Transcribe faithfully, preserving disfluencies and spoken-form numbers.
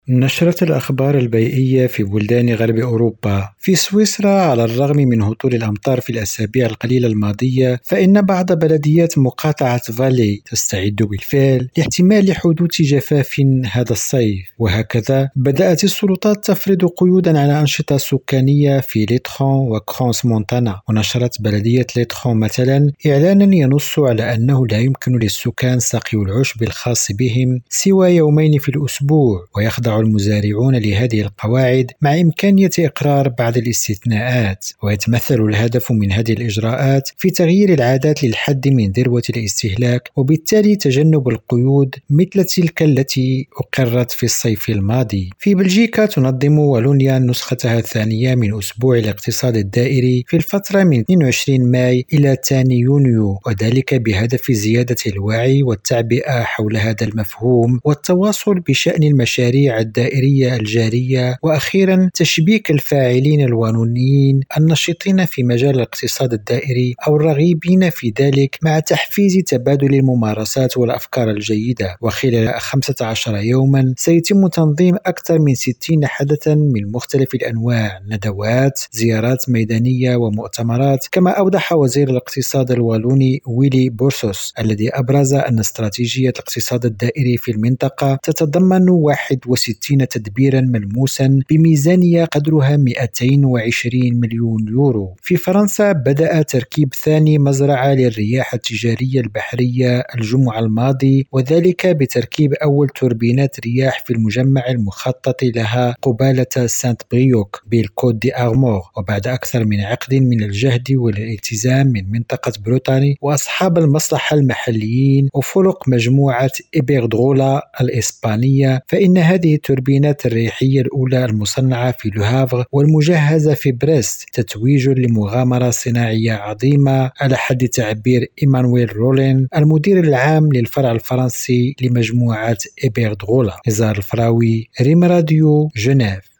نشرت الأخبار البيئية في بلدان غرب أوروبا. في سويسرا، على الرغم من هطول الأمطار في الأسابيع القليلة الماضية، فإن بعض بلديات مقاطعة فالي تستعد بالفعل لاحتمال حدوث جفاف هذا الصيف. وهكذا بدأت السلطات تفرض قيودا على أنشطة سكانية في ليتخون وكرونس مونتانا. ونشرت بلدية ليتخون مثلا إعلانا ينص على أنه لا يمكن للسكان سقي العشب الخاص بهم سوى يومين في الأسبوع، ويخضع المزارعون لهذه القواعد مع إمكانية إقرار بعض الاستثناءات. ويتمثل الهدف من هذه الإجراءات في تغيير العادات للحد من ذروة الاستهلاك، وبالتالي تجنب القيود مثل تلك التي أقرت في الصيف الماضي. في بلجيكا، تنظم والونيا نسختها الثانية من أسبوع الاقتصاد الدائري في الفترة من اثنين وعشرين ماي إلى ثاني يونيو، وذلك بهدف زيادة الوعي والتعبئة حول هذا المفهوم والتواصل بشأن المشاريع الدائرية الجارية، وأخيرا تشبيك الفاعلين الوانونيين النشطين في مجال الاقتصاد الدائري أو الرغيبين في ذلك مع تحفيز تبادل الممارسات والأفكار الجيدة. وخلال خمسة عشر يوما سيتم تنظيم أكثر من ستين حدثا من مختلف الأنواع، ندوات، زيارات ميدانية ومؤتمرات. كما أوضح وزير الاقتصاد الوالوني ويلي بورسوس الذي أبرز أن استراتيجية الاقتصاد الدائري في المنطقة تتضمن واحد وستين تدبيرا ملموسا بميزانية قدرها مئتين وعشرين مليون يورو. في فرنسا، بدأ تركيب ثاني مزرعة للرياح التجارية البحرية الجمعة الماضي، وذلك بتركيب أول توربينات رياح في المجمع المخطط لها قبالة سانت بريوك بالكود دي أغمور، وبعد أكثر من عقد من الجهد والالتزام من منطقة بروتاني وأصحاب المصلحة المحليين وفرق مجموعة إبيردرولا الإسبانية، فإن هذه التوربينات الريحية الأولى المصنعة في لوهافغ والمجهزة في بريست تتويج لمغامرة صناعية عظيمة، على حد تعبير إيمانويل رولين المدير العام للفرع الفرنسي لمجموعة إبيردرولا. نزار الفراوي، ريم راديو، جنيف.